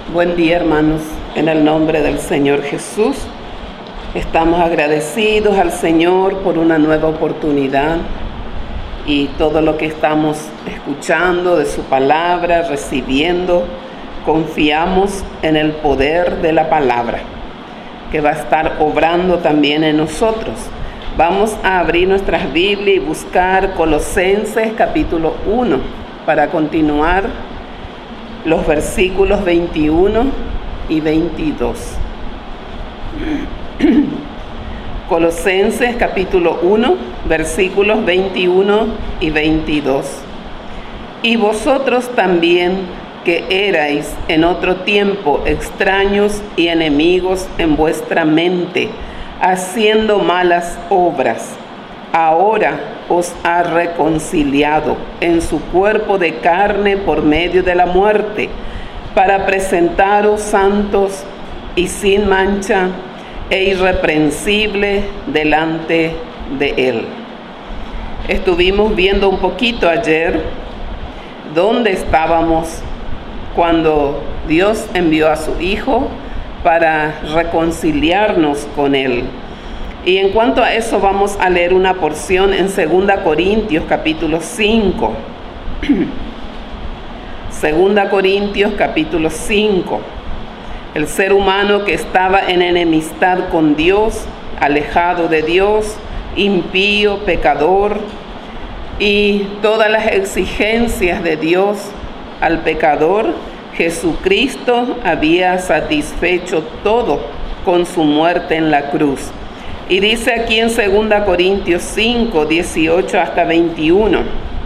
Buen día, hermanos, en el nombre del Señor Jesús. Estamos agradecidos al Señor por una nueva oportunidad y todo lo que estamos escuchando de su palabra, recibiendo. Confiamos en el poder de la palabra, que va a estar obrando también en nosotros. Vamos a abrir nuestras Biblias y buscar Colosenses capítulo 1 para continuar los versículos 21 y 22. Colosenses capítulo 1, versículos 21 y 22. Y vosotros también, que erais en otro tiempo extraños y enemigos en vuestra mente, haciendo malas obras, ahora os ha reconciliado en su cuerpo de carne por medio de la muerte, para presentaros santos y sin mancha e irreprensible delante de Él. Estuvimos viendo un poquito ayer dónde estábamos cuando Dios envió a su Hijo para reconciliarnos con Él. Y en cuanto a eso vamos a leer una porción en 2 Corintios capítulo 5. 2 Corintios capítulo 5. El ser humano que estaba en enemistad con Dios, alejado de Dios, impío, pecador, y todas las exigencias de Dios al pecador, Jesucristo había satisfecho todo con su muerte en la cruz. Y dice aquí en 2 Corintios 5, 18 hasta 21,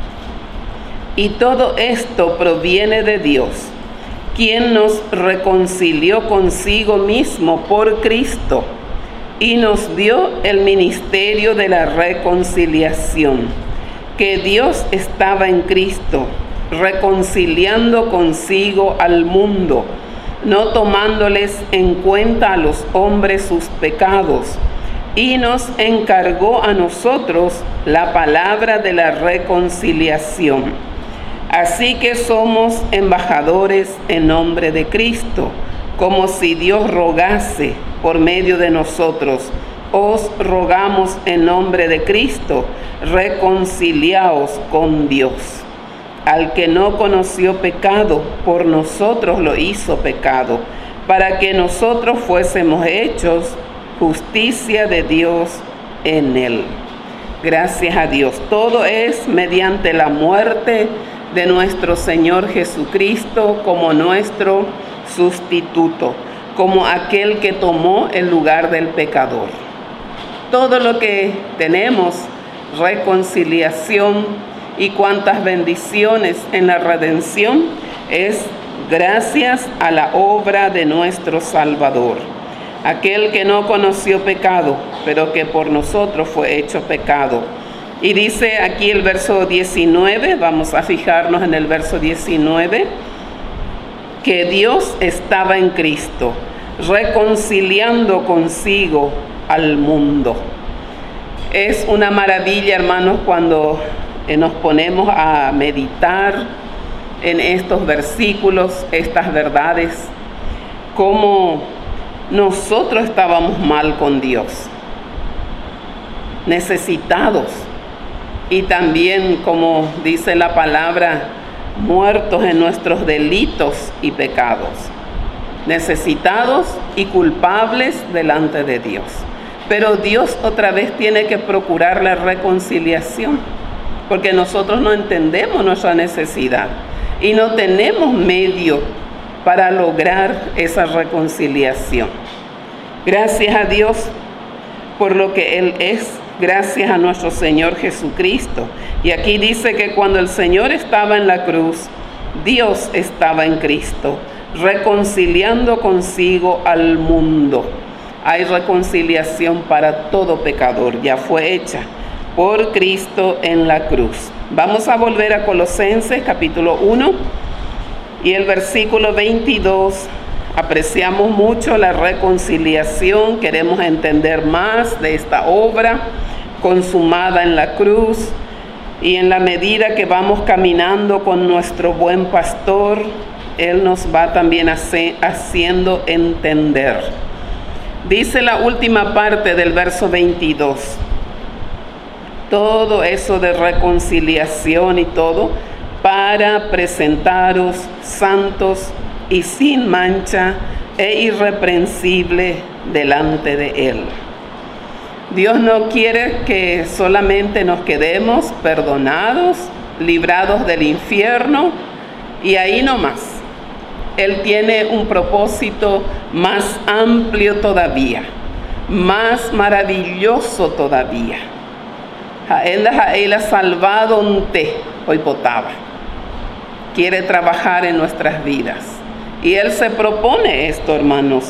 y todo esto proviene de Dios, quien nos reconcilió consigo mismo por Cristo y nos dio el ministerio de la reconciliación, que Dios estaba en Cristo, reconciliando consigo al mundo, no tomándoles en cuenta a los hombres sus pecados, y nos encargó a nosotros la palabra de la reconciliación. Así que somos embajadores en nombre de Cristo, como si Dios rogase por medio de nosotros. Os rogamos en nombre de Cristo, reconciliaos con Dios. Al que no conoció pecado, por nosotros lo hizo pecado, para que nosotros fuésemos hechos justicia de Dios en Él. Gracias a Dios. Todo es mediante la muerte de nuestro Señor Jesucristo como nuestro sustituto, como aquel que tomó el lugar del pecador. Todo lo que tenemos, reconciliación y cuantas bendiciones en la redención, es gracias a la obra de nuestro Salvador. Aquel que no conoció pecado, pero que por nosotros fue hecho pecado. Y dice aquí el verso 19, vamos a fijarnos en el verso 19, que Dios estaba en Cristo, reconciliando consigo al mundo. Es una maravilla, hermanos, cuando nos ponemos a meditar en estos versículos, estas verdades, cómo nosotros estábamos mal con Dios, necesitados, y también, como dice la palabra, muertos en nuestros delitos y pecados, necesitados y culpables delante de Dios. Pero Dios otra vez tiene que procurar la reconciliación, porque nosotros no entendemos nuestra necesidad y no tenemos medio para lograr esa reconciliación. Gracias a Dios por lo que Él es, gracias a nuestro Señor Jesucristo. Y aquí dice que cuando el Señor estaba en la cruz, Dios estaba en Cristo, reconciliando consigo al mundo. Hay reconciliación para todo pecador, ya fue hecha por Cristo en la cruz. Vamos a volver a Colosenses capítulo 1 y el versículo 22. Apreciamos mucho la reconciliación, queremos entender más de esta obra consumada en la cruz, y en la medida que vamos caminando con nuestro buen pastor, Él nos va también haciendo entender. Dice la última parte del verso 22. Todo eso de reconciliación y todo, para presentaros santos y sin mancha e irreprensible delante de Él. Dios no quiere que solamente nos quedemos perdonados, librados del infierno y ahí nomás. Él tiene un propósito más amplio todavía, más maravilloso todavía. Él ha salvado un té, hoy potaba. Quiere trabajar en nuestras vidas. Y Él se propone esto, hermanos.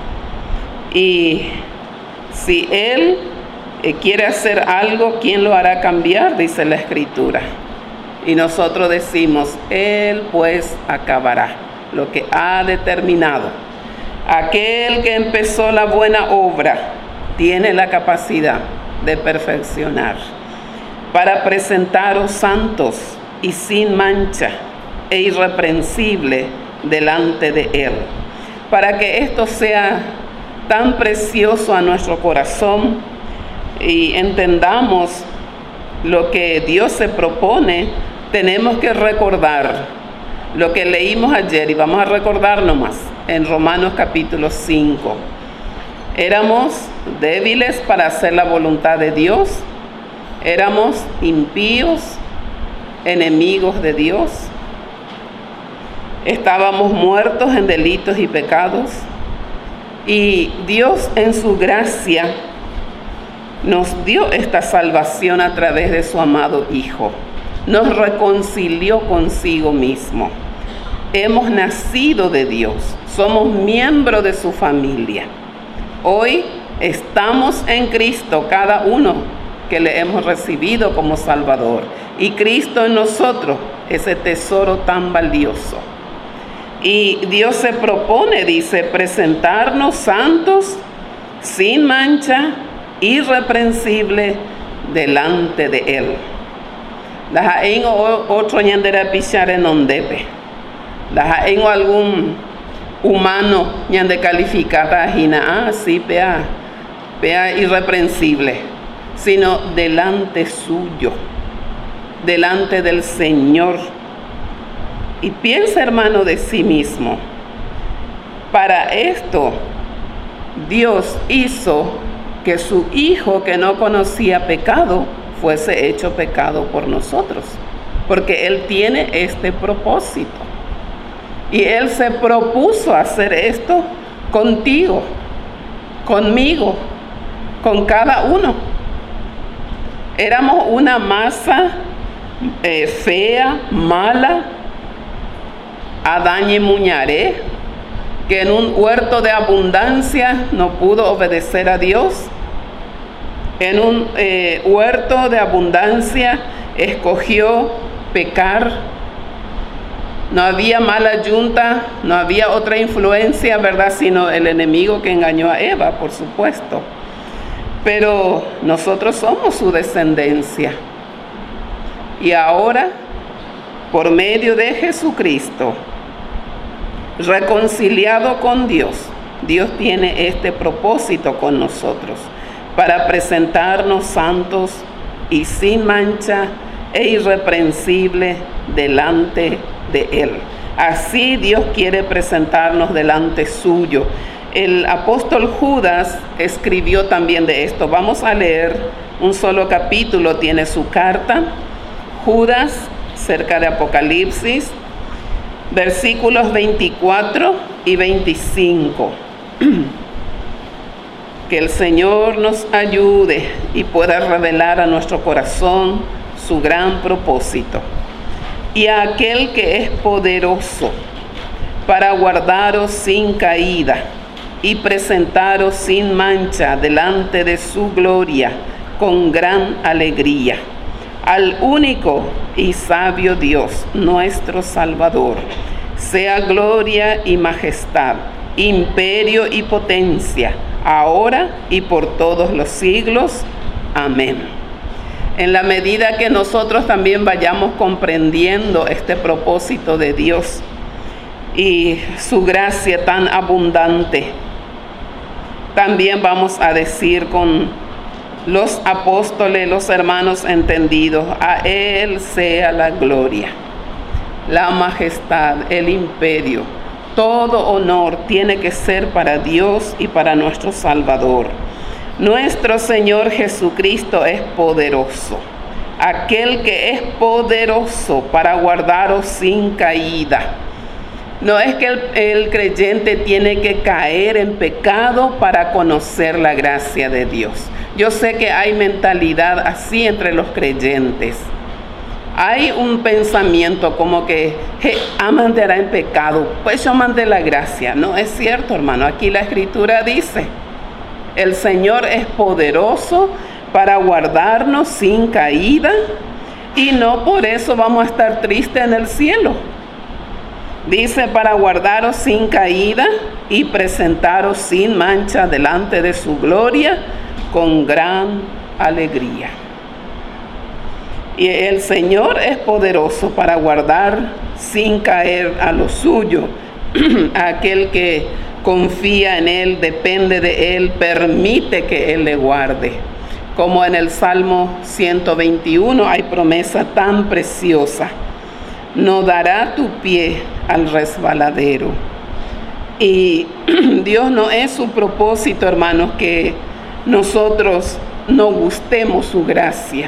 Y si Él quiere hacer algo, ¿quién lo hará cambiar? Dice la Escritura. Y nosotros decimos, Él pues acabará lo que ha determinado. Aquel que empezó la buena obra tiene la capacidad de perfeccionar, para presentaros santos y sin mancha e irreprensible delante de Él, para que esto sea tan precioso a nuestro corazón y entendamos lo que Dios se propone. Tenemos que recordar lo que leímos ayer y vamos a recordar nomás en Romanos capítulo 5. Éramos débiles para hacer la voluntad de Dios, éramos impíos, enemigos de Dios, estábamos muertos en delitos y pecados, y Dios en su gracia nos dio esta salvación a través de su amado Hijo. Nos reconcilió consigo mismo. Hemos nacido de Dios, somos miembros de su familia. Hoy estamos en Cristo, cada uno que le hemos recibido como Salvador. Y Cristo en nosotros, ese tesoro tan valioso. Y Dios se propone, dice, presentarnos santos, sin mancha, irreprensible delante de Él. Las en otro ñandera pichar en ondepe. Las en algún humano ñande calificada ajina, sí, pea irreprensible, sino delante suyo, delante del Señor. Y piensa, hermano, de sí mismo. Para esto, Dios hizo que su Hijo, que no conocía pecado, fuese hecho pecado por nosotros, porque Él tiene este propósito. Y Él se propuso hacer esto contigo, conmigo, con cada uno. Éramos una masa fea, mala, Adán y Muñaré, que en un huerto de abundancia no pudo obedecer a Dios. En un huerto de abundancia escogió pecar. No había mala yunta, no había otra influencia, ¿verdad? Sino el enemigo que engañó a Eva, por supuesto. Pero nosotros somos su descendencia. Y ahora, por medio de Jesucristo, reconciliado con Dios, Dios tiene este propósito con nosotros, para presentarnos santos y sin mancha e irreprensible delante de Él. Así Dios quiere presentarnos delante suyo. El apóstol Judas escribió también de esto. Vamos a leer un solo capítulo, tiene su carta. Judas, cerca de Apocalipsis, versículos 24 y 25. Que el Señor nos ayude y pueda revelar a nuestro corazón su gran propósito. Y a aquel que es poderoso para guardaros sin caída y presentaros sin mancha delante de su gloria con gran alegría. Al único y sabio Dios, nuestro Salvador, sea gloria y majestad, imperio y potencia, ahora y por todos los siglos. Amén. En la medida que nosotros también vayamos comprendiendo este propósito de Dios, y su gracia tan abundante. También vamos a decir con los apóstoles, los hermanos entendidos: a Él sea la gloria, la majestad, el imperio. Todo honor tiene que ser para Dios y para nuestro Salvador. Nuestro Señor Jesucristo es poderoso, aquel que es poderoso para guardaros sin caída. No es que el creyente tiene que caer en pecado para conocer la gracia de Dios. Yo sé que hay mentalidad así entre los creyentes. Hay un pensamiento como que aman de en pecado, pues yo mandé la gracia. No es cierto, hermano. Aquí la Escritura dice: el Señor es poderoso para guardarnos sin caída, y no por eso vamos a estar tristes en el cielo. Dice: para guardaros sin caída y presentaros sin mancha delante de su gloria con gran alegría. Y el Señor es poderoso para guardar sin caer a lo suyo. Aquel que confía en Él, depende de Él, permite que Él le guarde. Como en el Salmo 121 hay promesa tan preciosa: no dará tu pie al resbaladero. Y Dios no es su propósito, hermanos, que nosotros no gustemos su gracia.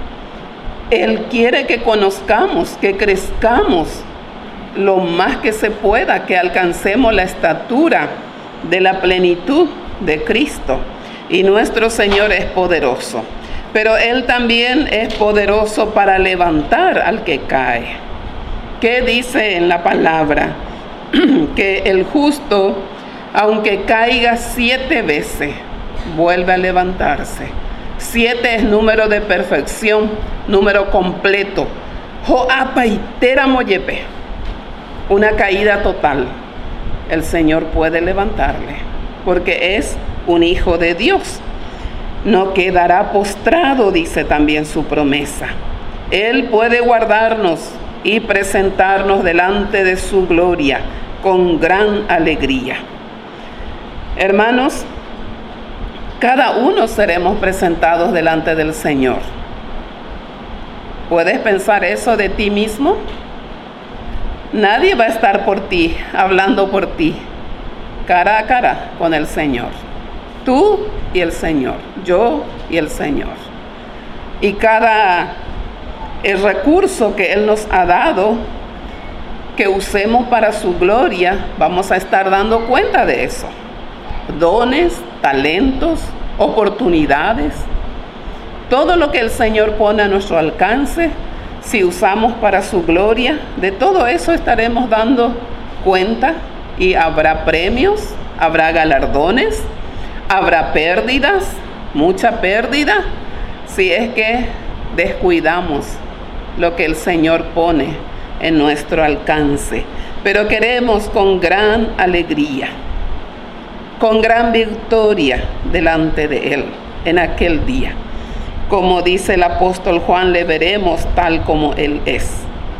Él quiere que conozcamos, que crezcamos lo más que se pueda, que alcancemos la estatura de la plenitud de Cristo. Y nuestro Señor es poderoso, pero Él también es poderoso para levantar al que cae. ¿Qué dice en la palabra? Que el justo, aunque caiga 7 veces, vuelve a levantarse. 7 es número de perfección, número completo. Joapaitera moyepe, una caída total. El Señor puede levantarle, porque es un hijo de Dios. No quedará postrado, dice también su promesa. Él puede guardarnos y presentarnos delante de su gloria con gran alegría. Hermanos, cada uno seremos presentados delante del Señor. ¿Puedes pensar eso de ti mismo? Nadie va a estar por ti, hablando por ti, cara a cara con el Señor. Tú y el Señor, yo y el Señor. Y el recurso que Él nos ha dado, que usemos para su gloria, vamos a estar dando cuenta de eso. Dones, talentos, oportunidades, todo lo que el Señor pone a nuestro alcance, si usamos para su gloria, de todo eso estaremos dando cuenta, y habrá premios, habrá galardones, habrá pérdidas, mucha pérdida, si es que descuidamos lo que el Señor pone en nuestro alcance. Pero queremos con gran alegría, con gran victoria delante de Él en aquel día. Como dice el apóstol Juan, le veremos tal como Él es.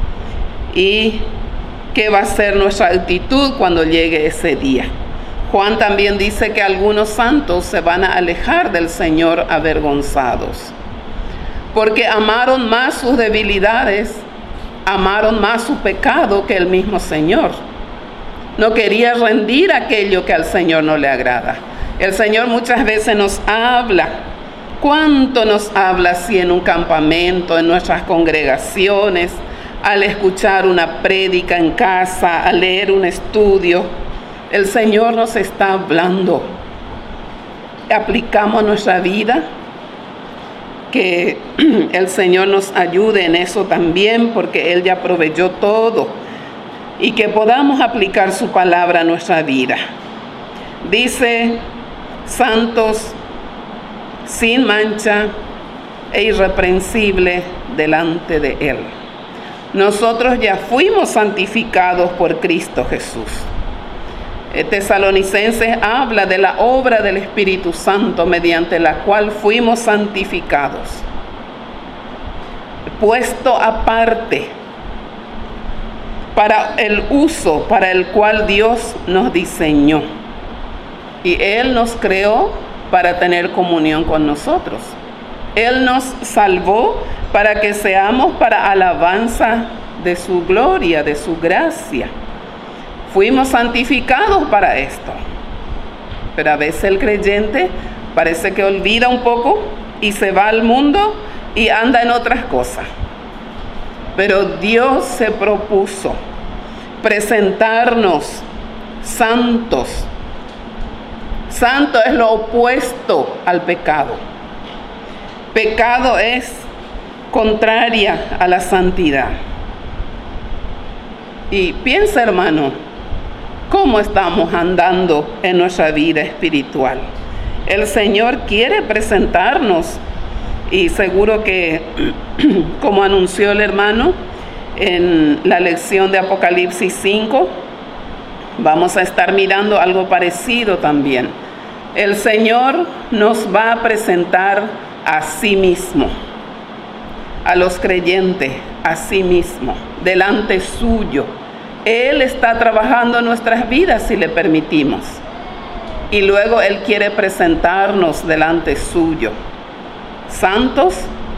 ¿Y qué va a ser nuestra actitud cuando llegue ese día? Juan también dice que algunos santos se van a alejar del Señor avergonzados, porque amaron más sus debilidades, amaron más su pecado que el mismo Señor. No quería rendir aquello que al Señor no le agrada. El Señor muchas veces nos habla. ¿Cuánto nos habla así en un campamento, en nuestras congregaciones, al escuchar una prédica en casa, al leer un estudio? El Señor nos está hablando. ¿Aplicamos nuestra vida? Que el Señor nos ayude en eso también, porque Él ya proveyó todo, y que podamos aplicar su palabra a nuestra vida. Dice: santos, sin mancha e irreprensible delante de Él. Nosotros ya fuimos santificados por Cristo Jesús. Tesalonicenses habla de la obra del Espíritu Santo mediante la cual fuimos santificados, puesto aparte. para el uso para el cual Dios nos diseñó. Y Él nos creó para tener comunión con nosotros. Él nos salvó para que seamos para alabanza de su gloria, de su gracia. Fuimos santificados para esto. Pero a veces el creyente parece que olvida un poco y se va al mundo y anda en otras cosas. Pero Dios se propuso presentarnos santos. Santo es lo opuesto al pecado. Pecado es contraria a la santidad. Y piensa, hermano, ¿cómo estamos andando en nuestra vida espiritual? El Señor quiere presentarnos, y seguro que, como anunció el hermano en la lección de Apocalipsis 5, vamos a estar mirando algo parecido también. El Señor nos va a presentar a sí mismo, a los creyentes, a sí mismo, delante suyo. Él está trabajando en nuestras vidas si le permitimos. Y luego Él quiere presentarnos delante suyo, santos,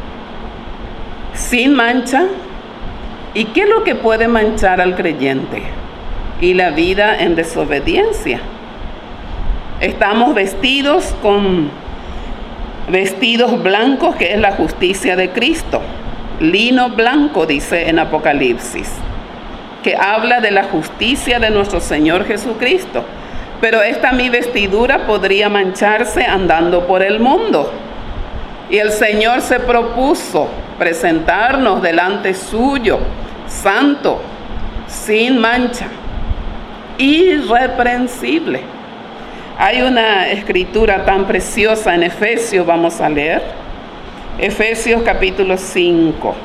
sin mancha. ¿Y qué es lo que puede manchar al creyente? Y la vida en desobediencia. Estamos vestidos con vestidos blancos, que es la justicia de Cristo. Lino blanco, dice en Apocalipsis, que habla de la justicia de nuestro Señor Jesucristo. Pero esta mi vestidura podría mancharse andando por el mundo. Y el Señor se propuso presentarnos delante suyo, santo, sin mancha, irreprensible. Hay una escritura tan preciosa en Efesios, vamos a leer. Efesios capítulo 5.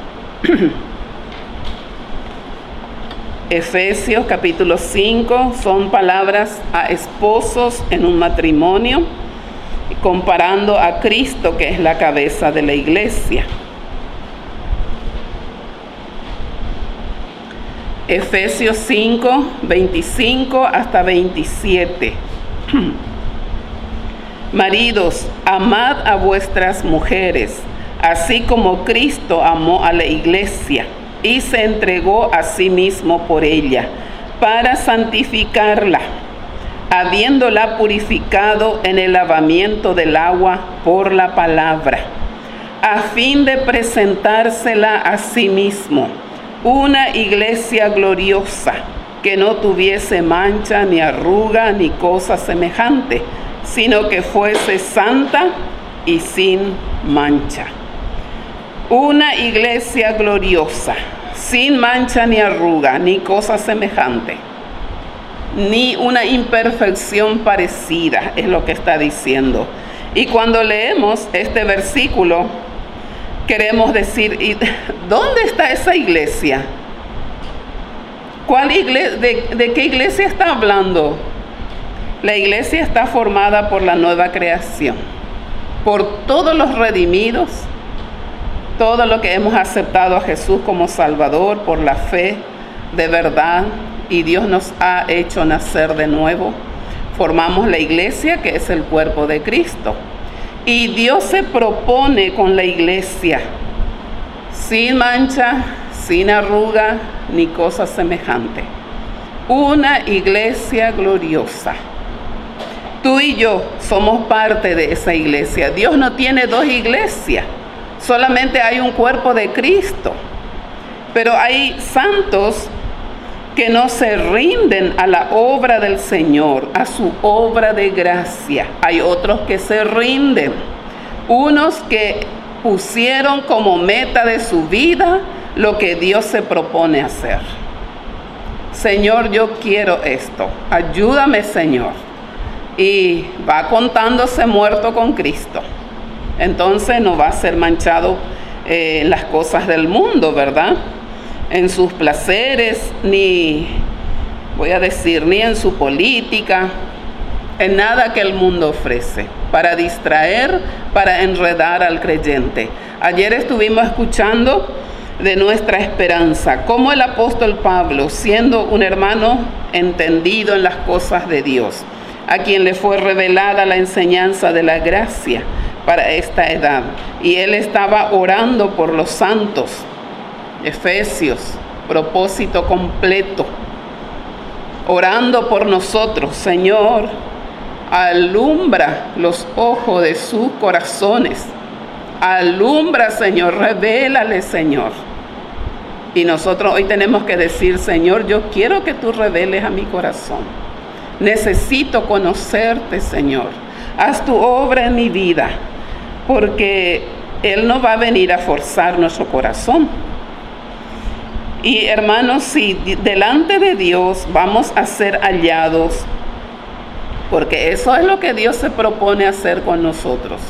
Efesios capítulo 5 son palabras a esposos en un matrimonio, comparando a Cristo, que es la cabeza de la iglesia. Efesios 5, 25 hasta 27. Maridos, amad a vuestras mujeres, así como Cristo amó a la iglesia y se entregó a sí mismo por ella, para santificarla, habiéndola purificado en el lavamiento del agua por la palabra, a fin de presentársela a sí mismo, una iglesia gloriosa, que no tuviese mancha, ni arruga, ni cosa semejante, sino que fuese santa y sin mancha. Una iglesia gloriosa, sin mancha, ni arruga, ni cosa semejante, ni una imperfección parecida, es lo que está diciendo. Y cuando leemos este versículo, queremos decir, ¿dónde está esa iglesia? ¿Cuál iglesia? ¿De qué iglesia está hablando? La iglesia está formada por la nueva creación, por todos los redimidos, todo lo que hemos aceptado a Jesús como Salvador por la fe de verdad, y Dios nos ha hecho nacer de nuevo. Formamos la iglesia, que es el cuerpo de Cristo. Y Dios se propone con la iglesia, sin mancha, sin arruga, ni cosa semejante. Una iglesia gloriosa. Tú y yo somos parte de esa iglesia. Dios no tiene dos iglesias, solamente hay un cuerpo de Cristo. Pero hay santos que no se rinden a la obra del Señor, a su obra de gracia. Hay otros que se rinden, unos que pusieron como meta de su vida lo que Dios se propone hacer. Señor, yo quiero esto, ayúdame, Señor. Y va contándose muerto con Cristo. Entonces no va a ser manchado en las cosas del mundo, ¿verdad? En sus placeres, ni en su política, en nada que el mundo ofrece, para distraer, para enredar al creyente. Ayer estuvimos escuchando de nuestra esperanza, como el apóstol Pablo, siendo un hermano entendido en las cosas de Dios, a quien le fue revelada la enseñanza de la gracia para esta edad. Y él estaba orando por los santos. Efesios, propósito completo. Orando por nosotros, Señor, alumbra los ojos de sus corazones. Alumbra, Señor, revélale, Señor. Y nosotros hoy tenemos que decir, Señor, yo quiero que tú reveles a mi corazón. Necesito conocerte, Señor. Haz tu obra en mi vida, porque Él no va a venir a forzar nuestro corazón. Y hermanos, si delante de Dios vamos a ser hallados, porque eso es lo que Dios se propone hacer con nosotros.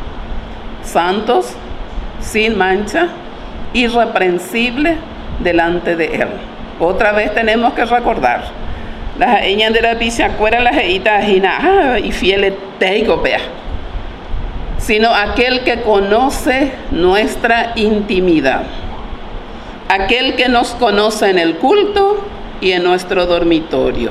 Santos, sin mancha, irreprensibles delante de Él. Otra vez tenemos que recordar. Las de la pichacuera, las y fieles teicopea. Sino aquel que conoce nuestra intimidad. Aquel que nos conoce en el culto y en nuestro dormitorio.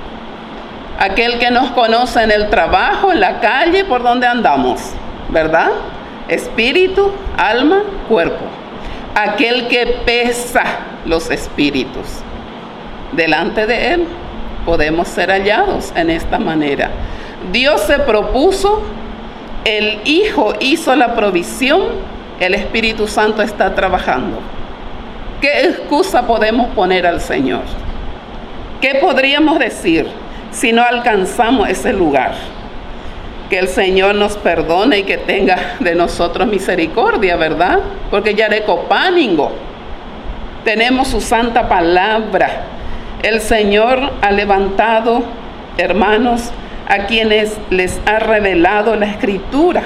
Aquel que nos conoce en el trabajo, en la calle, por donde andamos, ¿verdad? Espíritu, alma, cuerpo. Aquel que pesa los espíritus. Delante de Él podemos ser hallados en esta manera. Dios se propuso, el Hijo hizo la provisión, el Espíritu Santo está trabajando. ¿Qué excusa podemos poner al Señor? ¿Qué podríamos decir si no alcanzamos ese lugar? Que el Señor nos perdone y que tenga de nosotros misericordia, ¿verdad? Porque ya de copáningo tenemos su santa palabra. El Señor ha levantado, hermanos, a quienes les ha revelado la Escritura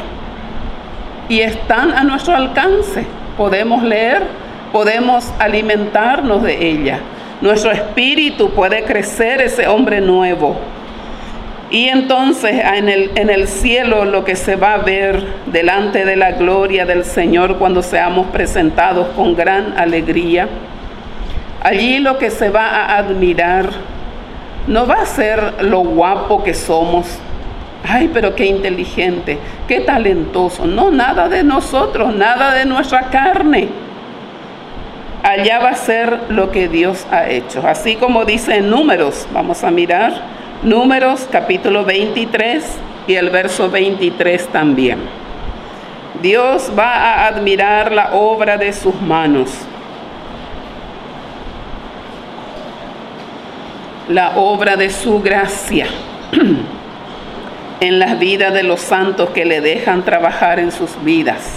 y están a nuestro alcance. Podemos leer, podemos alimentarnos de ella. Nuestro espíritu puede crecer, ese hombre nuevo. Y entonces en el cielo lo que se va a ver delante de la gloria del Señor cuando seamos presentados con gran alegría, allí lo que se va a admirar no va a ser lo guapo que somos. Ay, pero qué inteligente, qué talentoso. No, nada de nosotros, nada de nuestra carne. Allá va a ser lo que Dios ha hecho. Así como dice en Números, vamos a mirar Números capítulo 23 y el verso 23 también. Dios va a admirar la obra de sus manos. La obra de su gracia en las vidas de los santos que le dejan trabajar en sus vidas.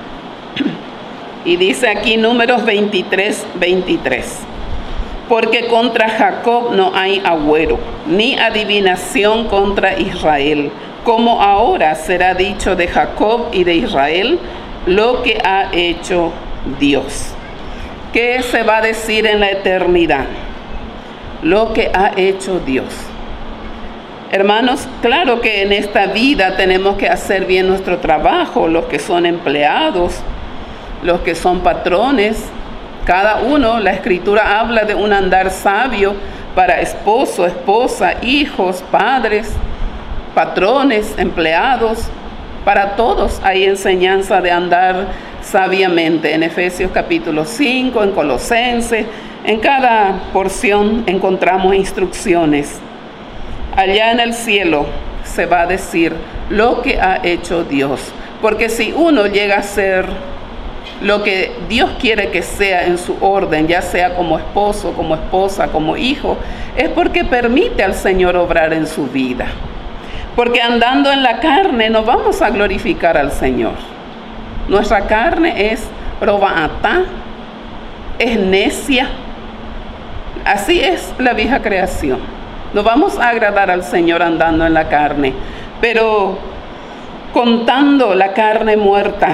Y dice aquí Números 23, 23. Porque contra Jacob no hay agüero, ni adivinación contra Israel, como ahora será dicho de Jacob y de Israel lo que ha hecho Dios. ¿Qué se va a decir en la eternidad? Lo que ha hecho Dios. Hermanos, claro que en esta vida tenemos que hacer bien nuestro trabajo, los que son empleados, los que son patrones, cada uno. La Escritura habla de un andar sabio para esposo, esposa, hijos, padres, patrones, empleados. Para todos hay enseñanza de andar sabiamente. En Efesios capítulo 5, en Colosenses, en cada porción encontramos instrucciones. Allá en el cielo se va a decir lo que ha hecho Dios. Porque si uno llega a ser lo que Dios quiere que sea en su orden, ya sea como esposo, como esposa, como hijo, es porque permite al Señor obrar en su vida. Porque andando en la carne no vamos a glorificar al Señor. Nuestra carne es probaatá, es necia. Así es la vieja creación. No vamos a agradar al Señor andando en la carne, pero contando la carne muerta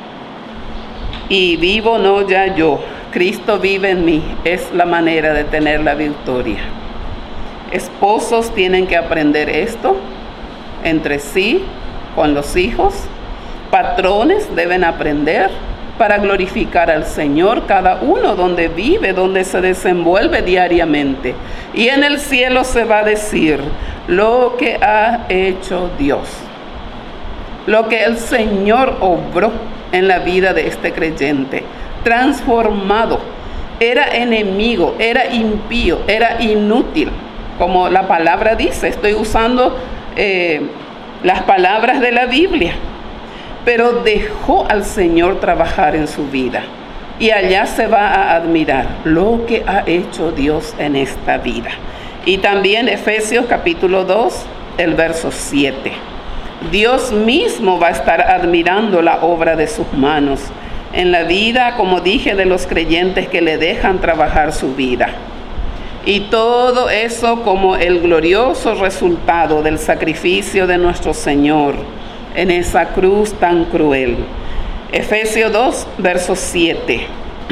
y vivo no ya yo, Cristo vive en mí, es la manera de tener la victoria. Esposos tienen que aprender esto entre sí, con los hijos. Patrones deben aprender para glorificar al Señor, cada uno donde vive, donde se desenvuelve diariamente. Y en el cielo se va a decir lo que ha hecho Dios, lo que el Señor obró en la vida de este creyente, transformado. Era enemigo, era impío, era inútil, como la palabra dice. Estoy usando las palabras de la Biblia. Pero dejó al Señor trabajar en su vida. Y allá se va a admirar lo que ha hecho Dios en esta vida. Y también Efesios capítulo 2, el verso 7. Dios mismo va a estar admirando la obra de sus manos en la vida, como dije, de los creyentes que le dejan trabajar su vida. Y todo eso como el glorioso resultado del sacrificio de nuestro Señor en esa cruz tan cruel. Efesios 2, verso 7.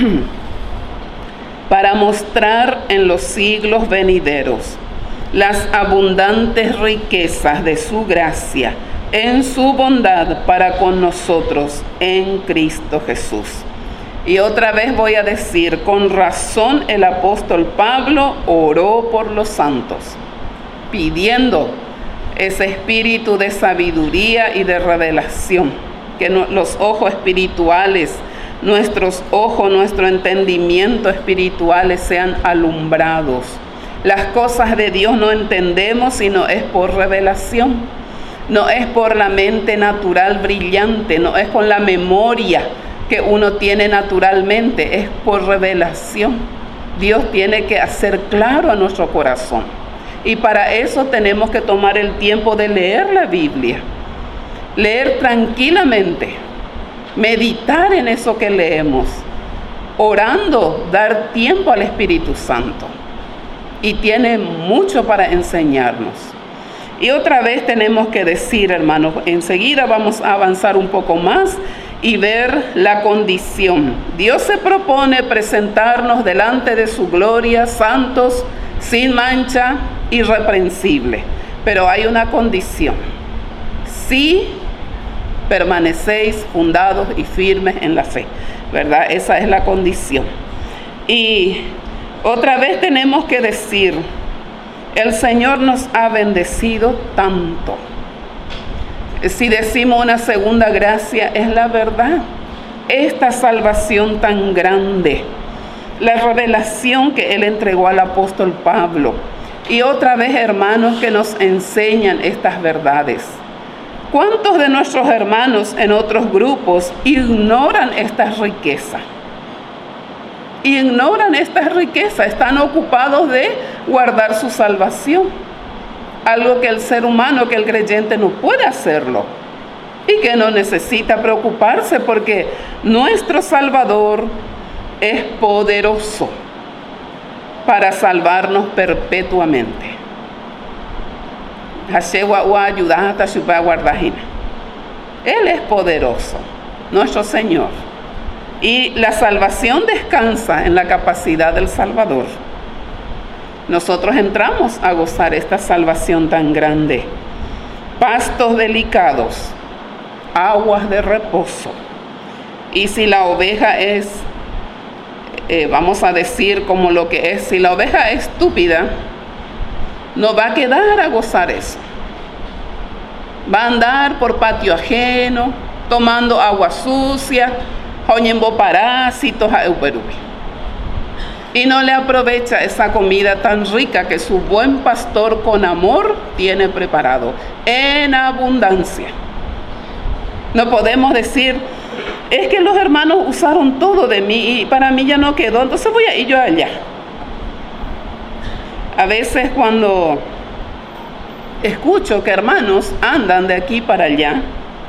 Para mostrar en los siglos venideros las abundantes riquezas de su gracia en su bondad para con nosotros en Cristo Jesús. Y otra vez voy a decir, con razón el apóstol Pablo oró por los santos, pidiendo ese espíritu de sabiduría y de revelación, que los ojos espirituales, nuestros ojos, nuestro entendimiento espirituales sean alumbrados. Las cosas de Dios no entendemos, sino es por revelación. No es por la mente natural brillante, no es con la memoria que uno tiene naturalmente, es por revelación. Dios tiene que hacer claro a nuestro corazón. Y para eso tenemos que tomar el tiempo de leer la Biblia, leer tranquilamente, meditar en eso que leemos, orando, dar tiempo al Espíritu Santo. Y tiene mucho para enseñarnos. Y otra vez tenemos que decir, hermanos, enseguida vamos a avanzar un poco más y ver la condición. Dios se propone presentarnos delante de su gloria, santos, sin mancha, irreprensible. Pero hay una condición: si permanecéis fundados y firmes en la fe, ¿verdad? Esa es la condición. Y otra vez tenemos que decir, el Señor nos ha bendecido tanto. Si decimos una segunda gracia, es la verdad. Esta salvación tan grande, la revelación que Él entregó al apóstol Pablo. Y otra vez, hermanos, que nos enseñan estas verdades. ¿Cuántos de nuestros hermanos en otros grupos ignoran esta riqueza? Ignoran esta riqueza, están ocupados de guardar su salvación. Algo que el ser humano, que el creyente no puede hacerlo. Y que no necesita preocuparse, porque nuestro Salvador es poderoso para salvarnos perpetuamente. Él es poderoso, nuestro Señor. Y la salvación descansa en la capacidad del Salvador. Nosotros entramos a gozar esta salvación tan grande. Pastos delicados, aguas de reposo. Y si la oveja es, vamos a decir como lo que es, si la oveja es estúpida, no va a quedar a gozar eso. Va a andar por patio ajeno, tomando agua sucia, joñembo parásitos, y no le aprovecha esa comida tan rica que su buen pastor con amor tiene preparado en abundancia. No podemos decir, es que los hermanos usaron todo de mí y para mí ya no quedó, entonces voy a ir yo allá. A veces cuando escucho que hermanos andan de aquí para allá,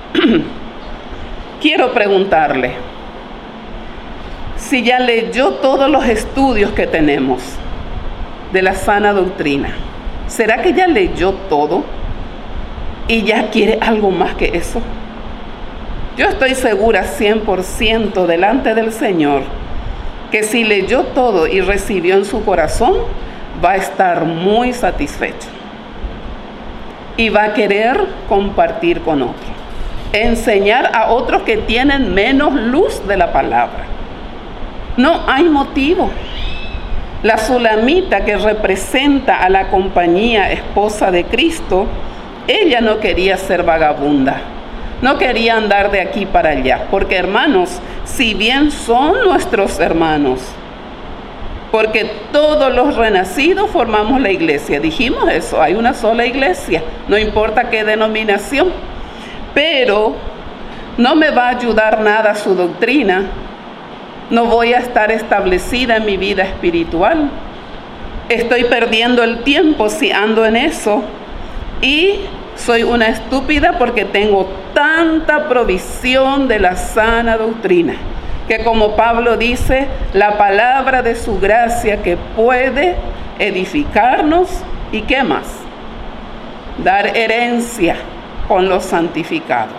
quiero preguntarle si ya leyó todos los estudios que tenemos de la sana doctrina. ¿Será que ya leyó todo y ya quiere algo más que eso? Yo estoy segura 100% delante del Señor que si leyó todo y recibió en su corazón, va a estar muy satisfecho y va a querer compartir con otros. enseñar a otros que tienen menos luz de la palabra. No hay motivo. La sulamita, que representa a la compañía esposa de Cristo, ella no quería ser vagabunda, no quería andar de aquí para allá, porque hermanos, si bien son nuestros hermanos, porque todos los renacidos formamos la iglesia, dijimos eso, hay una sola iglesia, no importa qué denominación, pero no me va a ayudar nada su doctrina, no voy a estar establecida en mi vida espiritual, estoy perdiendo el tiempo si ando en eso, y soy una estúpida porque tengo tanta provisión de la sana doctrina, que como Pablo dice, la palabra de su gracia que puede edificarnos y ¿qué más? Dar herencia con los santificados.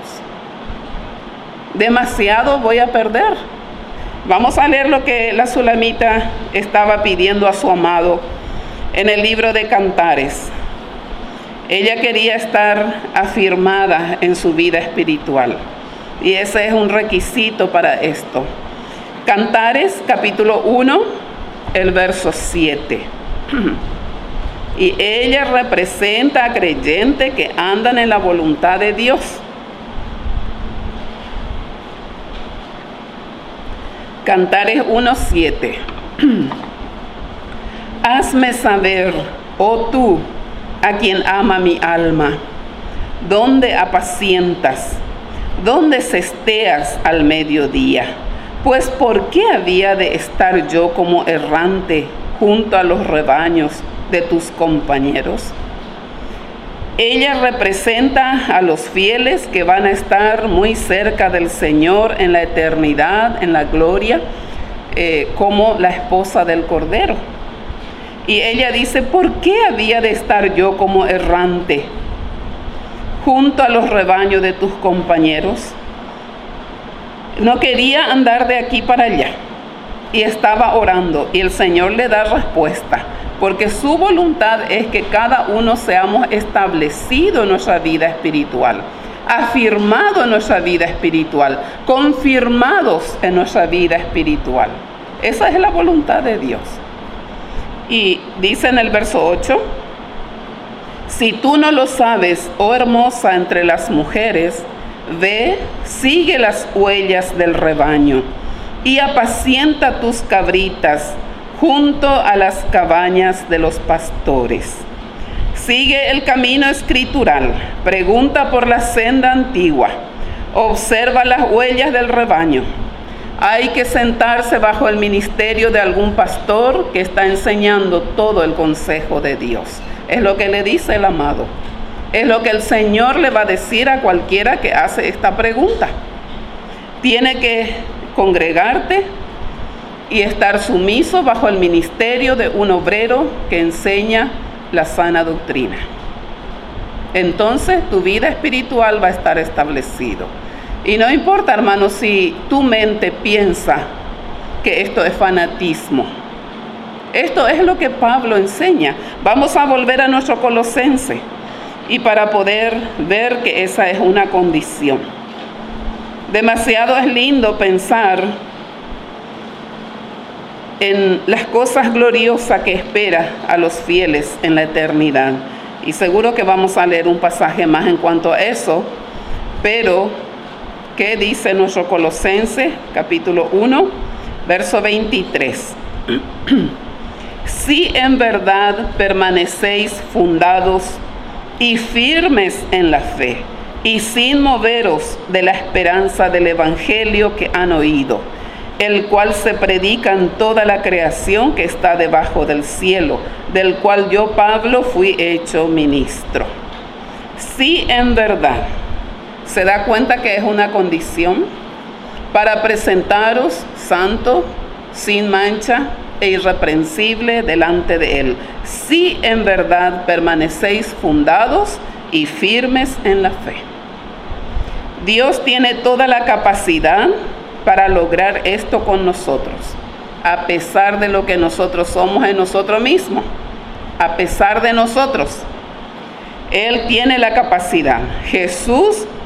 Demasiado voy a perder. Vamos a leer lo que la sulamita estaba pidiendo a su amado en el libro de Cantares. Ella quería estar afirmada en su vida espiritual. Y ese es un requisito para esto. Cantares, capítulo 1, el verso 7. Y ella representa a creyentes que andan en la voluntad de Dios. Cantares 1:7. Hazme saber, oh tú, a quien ama mi alma, dónde apacientas, dónde cesteas al mediodía. Pues ¿por qué había de estar yo como errante junto a los rebaños de tus compañeros? Ella representa a los fieles que van a estar muy cerca del Señor en la eternidad, en la gloria, como la esposa del Cordero. Y ella dice, ¿por qué había de estar yo como errante junto a los rebaños de tus compañeros? No quería andar de aquí para allá y estaba orando y el Señor le da respuesta, porque su voluntad es que cada uno seamos establecidos en nuestra vida espiritual, afirmados en nuestra vida espiritual, confirmados en nuestra vida espiritual. Esa es la voluntad de Dios. Y dice en el verso 8, si tú no lo sabes, oh hermosa entre las mujeres, ve, sigue las huellas del rebaño y apacienta tus cabritas junto a las cabañas de los pastores. Sigue el camino escritural, pregunta por la senda antigua, observa las huellas del rebaño. Hay que sentarse bajo el ministerio de algún pastor que está enseñando todo el consejo de Dios. Es lo que le dice el amado. Es lo que el Señor le va a decir a cualquiera que hace esta pregunta. Tiene que congregarte y estar sumiso bajo el ministerio de un obrero que enseña la sana doctrina. Entonces tu vida espiritual va a estar establecido. Y no importa, hermano, si tu mente piensa que esto es fanatismo. Esto es lo que Pablo enseña. Vamos a volver a nuestro Colosense y para poder ver que esa es una condición. Demasiado es lindo pensar en las cosas gloriosas que espera a los fieles en la eternidad. Y seguro que vamos a leer un pasaje más en cuanto a eso, pero ¿qué dice nuestro Colosense, capítulo 1, verso 23? Si en verdad permanecéis fundados y firmes en la fe, y sin moveros de la esperanza del evangelio que han oído, el cual se predica en toda la creación que está debajo del cielo, del cual yo, Pablo, fui hecho ministro. Si en verdad, ¿se da cuenta que es una condición para presentaros santo, sin mancha e irreprensible delante de Él? Si en verdad permanecéis fundados y firmes en la fe. Dios tiene toda la capacidad para lograr esto con nosotros, a pesar de lo que nosotros somos en nosotros mismos, a pesar de nosotros. Él tiene la capacidad. Jesús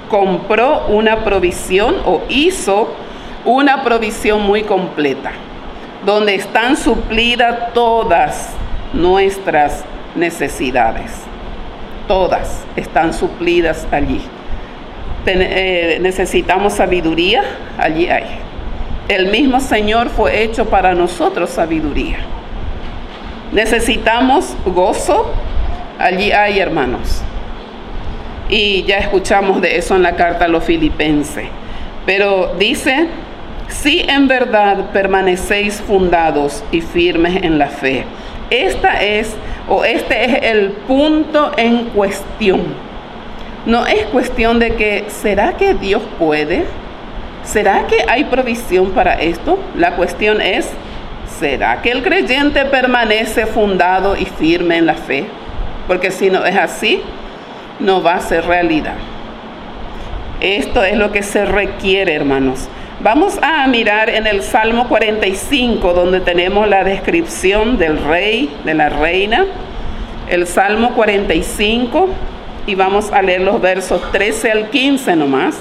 compró una provisión o hizo una provisión muy completa, donde están suplidas todas nuestras necesidades. Todas están suplidas allí. Necesitamos sabiduría, allí hay. El mismo Señor fue hecho para nosotros sabiduría. Necesitamos gozo, allí hay, hermanos. Y ya escuchamos de eso en la carta a los Filipenses. Pero dice, si en verdad permanecéis fundados y firmes en la fe. Este es el punto en cuestión. No es cuestión de que, ¿será que Dios puede? ¿Será que hay provisión para esto? La cuestión es, ¿será que el creyente permanece fundado y firme en la fe? Porque si no es así, no va a ser realidad. Esto es lo que se requiere, hermanos. Vamos a mirar en el Salmo 45, donde tenemos la descripción del rey, de la reina. El Salmo 45, y vamos a leer los versos 13 al 15 nomás.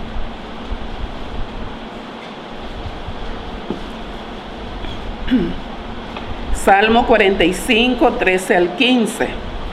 Salmo 45, 13 al 15.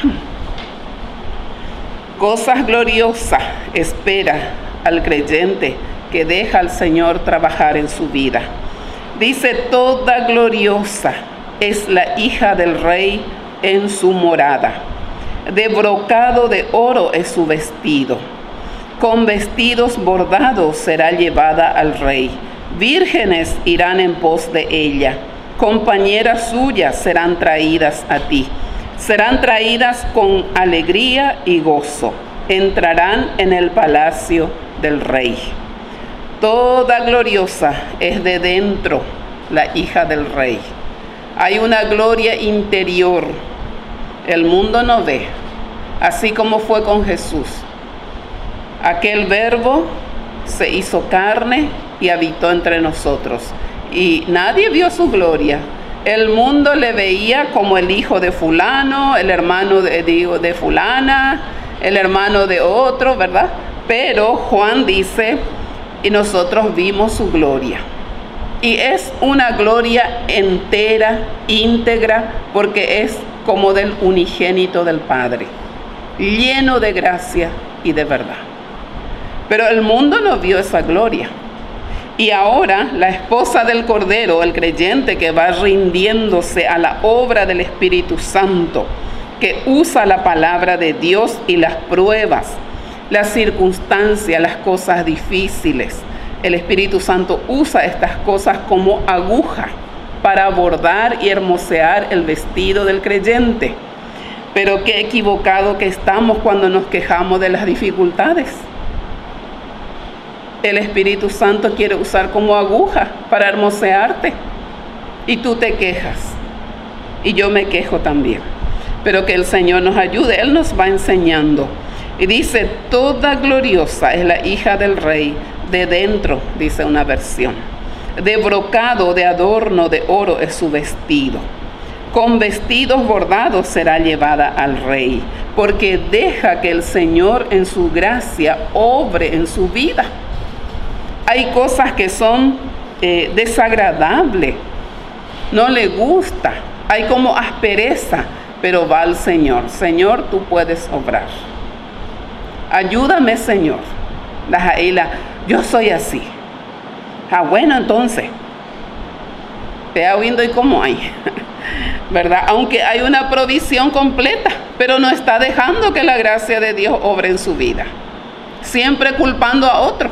Cosas gloriosas espera al creyente que deja al Señor trabajar en su vida. Dice, toda gloriosa es la hija del rey en su morada. De brocado de oro es su vestido. Con vestidos bordados será llevada al rey. Vírgenes irán en pos de ella. Compañeras suyas serán traídas a ti. Serán traídas con alegría y gozo. Entrarán en el palacio del rey. Toda gloriosa es de dentro la hija del rey. Hay una gloria interior. El mundo no ve, así como fue con Jesús. Aquel verbo se hizo carne y habitó entre nosotros. Y nadie vio su gloria. El mundo le veía como el hijo de fulano, el hermano de fulana, el hermano de otro, ¿verdad? Pero Juan dice, y nosotros vimos su gloria. Y es una gloria entera, íntegra, porque es como del unigénito del Padre, lleno de gracia y de verdad. Pero el mundo no vio esa gloria. Y ahora la esposa del Cordero, el creyente que va rindiéndose a la obra del Espíritu Santo, que usa la palabra de Dios y las pruebas, las circunstancias, las cosas difíciles. El Espíritu Santo usa estas cosas como aguja para bordar y hermosear el vestido del creyente. Pero qué equivocado que estamos cuando nos quejamos de las dificultades. El Espíritu Santo quiere usar como aguja para hermosearte. Y tú te quejas. Y yo me quejo también. Pero que el Señor nos ayude. Él nos va enseñando. Y dice, toda gloriosa es la hija del rey. De dentro, dice una versión. De brocado, de adorno, de oro es su vestido. Con vestidos bordados será llevada al rey. Porque deja que el Señor en su gracia obre en su vida. Hay cosas que son desagradables, no le gusta, hay como aspereza, pero va al Señor. Señor, tú puedes obrar. Ayúdame, Señor. La Jaela, yo soy así. Bueno, entonces, vea viendo y cómo hay, ¿verdad? Aunque hay una provisión completa, pero no está dejando que la gracia de Dios obre en su vida. Siempre culpando a otro.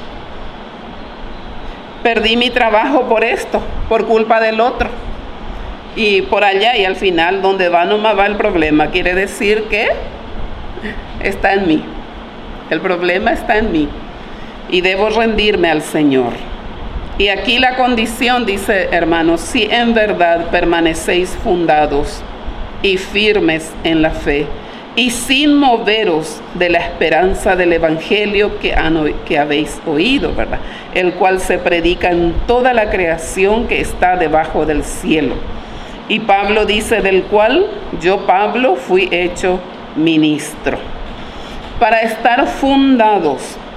Perdí mi trabajo por esto, por culpa del otro. Y por allá, y al final, donde va nomás va el problema. Quiere decir que está en mí. El problema está en mí. Y debo rendirme al Señor. Y aquí la condición, dice, hermanos, si en verdad permanecéis fundados y firmes en la fe, y sin moveros de la esperanza del Evangelio que habéis oído, ¿verdad? El cual se predica en toda la creación que está debajo del cielo. Y Pablo dice, del cual yo, Pablo, fui hecho ministro. Para estar fundados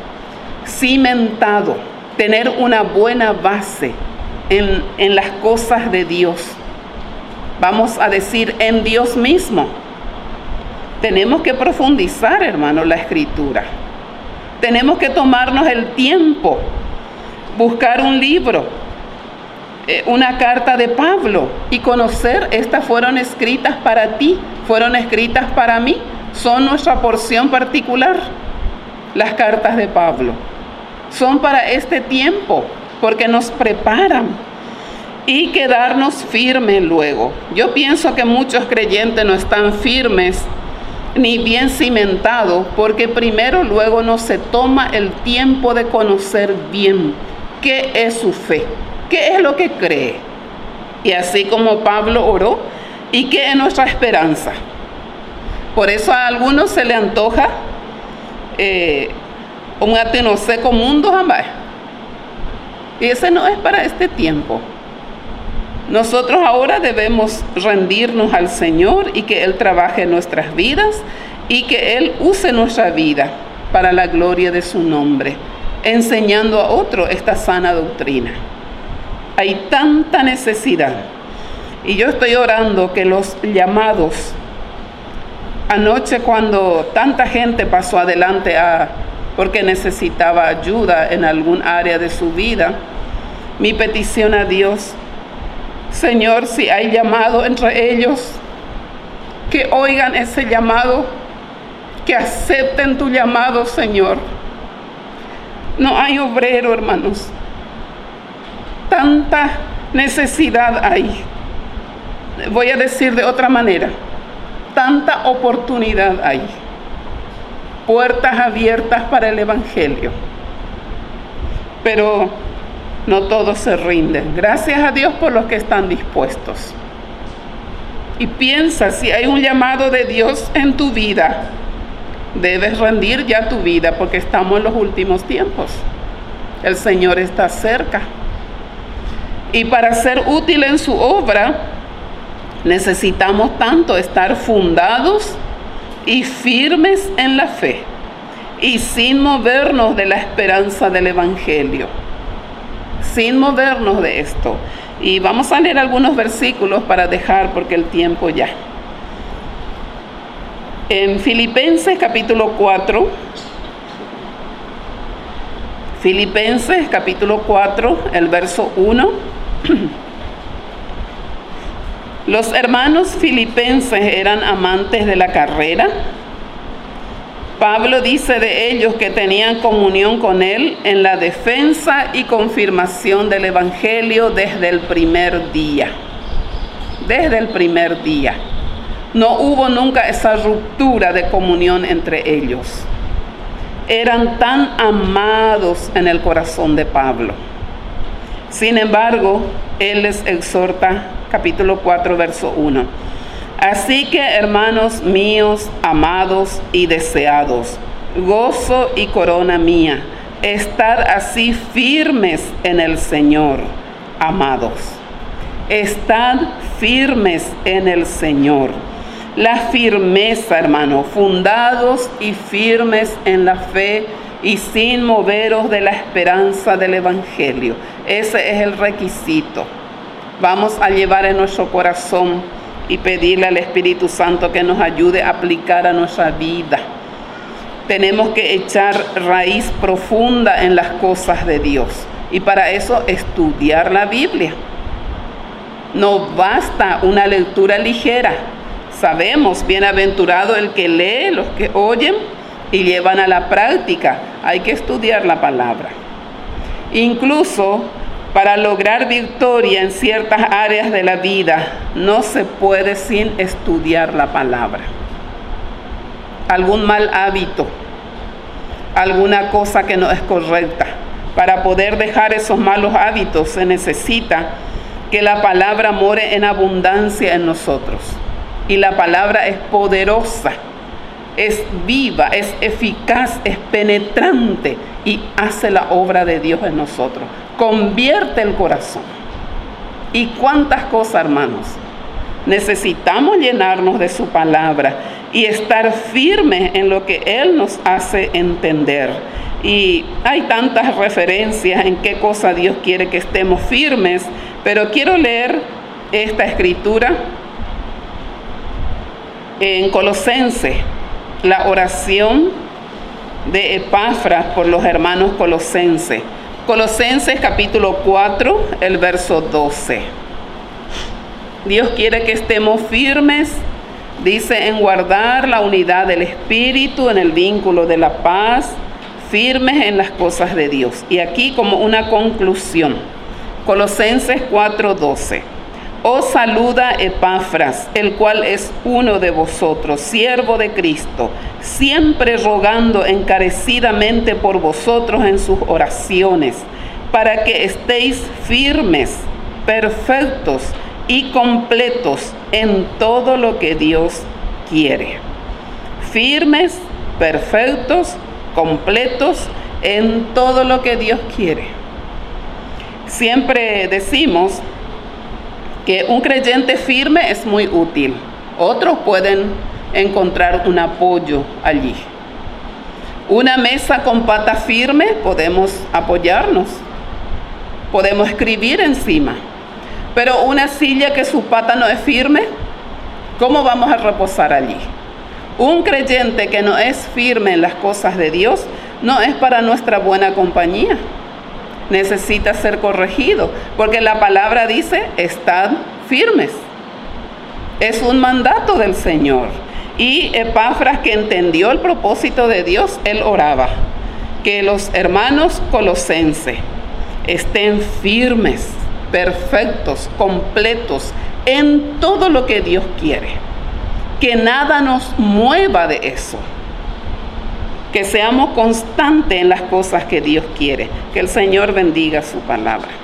cimentado, tener una buena base en las cosas de Dios. Vamos a decir, en Dios mismo. Tenemos que profundizar, hermano, la Escritura. Tenemos que tomarnos el tiempo, buscar un libro, una carta de Pablo y conocer, estas fueron escritas para ti, fueron escritas para mí, son nuestra porción particular. Las cartas de Pablo son para este tiempo porque nos preparan, y quedarnos firmes luego. Yo pienso que muchos creyentes no están firmes ni bien cimentados porque primero luego no se toma el tiempo de conocer bien qué es su fe, qué es lo que cree. Y así como Pablo oró, ¿y qué es nuestra esperanza? Por eso a algunos se le antoja un ateno seco mundo jamás. Y ese no es para este tiempo. Nosotros ahora debemos rendirnos al Señor y que Él trabaje en nuestras vidas y que Él use nuestra vida para la gloria de su nombre, enseñando a otros esta sana doctrina. Hay tanta necesidad. Y yo estoy orando que los llamados, anoche cuando tanta gente pasó adelante porque necesitaba ayuda en algún área de su vida, mi petición a Dios, Señor, si hay llamado entre ellos, que oigan ese llamado, que acepten tu llamado, Señor. No hay obrero, hermanos. Tanta necesidad hay. Voy a decir de otra manera, tanta oportunidad hay. Puertas abiertas para el Evangelio. Pero no todos se rinden. Gracias a Dios por los que están dispuestos. Y piensa, si hay un llamado de Dios en tu vida, debes rendir ya tu vida porque estamos en los últimos tiempos. El Señor está cerca. Y para ser útil en su obra, necesitamos tanto estar fundados y firmes en la fe y sin movernos de la esperanza del Evangelio. Sin movernos de esto. Y vamos a leer algunos versículos para dejar porque el tiempo ya. En Filipenses capítulo 4. Filipenses capítulo 4, el verso 1. Los hermanos filipenses eran amantes de la carrera. Pablo dice de ellos que tenían comunión con él en la defensa y confirmación del Evangelio desde el primer día. Desde el primer día. No hubo nunca esa ruptura de comunión entre ellos. Eran tan amados en el corazón de Pablo. Sin embargo, él les exhorta, capítulo 4, verso 1. Así que, hermanos míos, amados y deseados, gozo y corona mía, estad así firmes en el Señor, amados. Estad firmes en el Señor. La firmeza, hermano, fundados y firmes en la fe y sin moveros de la esperanza del Evangelio. Ese es el requisito. Vamos a llevar en nuestro corazón y pedirle al Espíritu Santo que nos ayude a aplicar a nuestra vida. Tenemos que echar raíz profunda en las cosas de Dios. Y para eso estudiar la Biblia. No basta una lectura ligera. Sabemos, bienaventurado el que lee, los que oyen y llevan a la práctica. Hay que estudiar la palabra. Incluso para lograr victoria en ciertas áreas de la vida, no se puede sin estudiar la palabra. Algún mal hábito, alguna cosa que no es correcta. Para poder dejar esos malos hábitos se necesita que la palabra more en abundancia en nosotros. Y la palabra es poderosa, es viva, es eficaz, es penetrante y hace la obra de Dios en nosotros. Convierte el corazón. ¿Y cuántas cosas, hermanos? Necesitamos llenarnos de su palabra y estar firmes en lo que Él nos hace entender. Y hay tantas referencias en qué cosa Dios quiere que estemos firmes, pero quiero leer esta escritura en Colosenses, la oración de Epafras por los hermanos colosenses. Colosenses capítulo 4, el verso 12. Dios quiere que estemos firmes, dice, en guardar la unidad del Espíritu, en el vínculo de la paz, firmes en las cosas de Dios. Y aquí como una conclusión, Colosenses 4:12. Os saluda Epafras, el cual es uno de vosotros, siervo de Cristo, siempre rogando encarecidamente por vosotros en sus oraciones, para que estéis firmes, perfectos y completos en todo lo que Dios quiere. Firmes, perfectos, completos en todo lo que Dios quiere. Siempre decimos que un creyente firme es muy útil. Otros pueden encontrar un apoyo allí. Una mesa con pata firme, podemos apoyarnos, podemos escribir encima. Pero una silla que su pata no es firme, ¿cómo vamos a reposar allí? Un creyente que no es firme en las cosas de Dios no es para nuestra buena compañía. Necesita ser corregido, porque la palabra dice, estad firmes. Es un mandato del Señor. Y Epafras, que entendió el propósito de Dios, él oraba que los hermanos colosenses estén firmes, perfectos, completos en todo lo que Dios quiere. Que nada nos mueva de eso. Que seamos constantes en las cosas que Dios quiere. Que el Señor bendiga su palabra.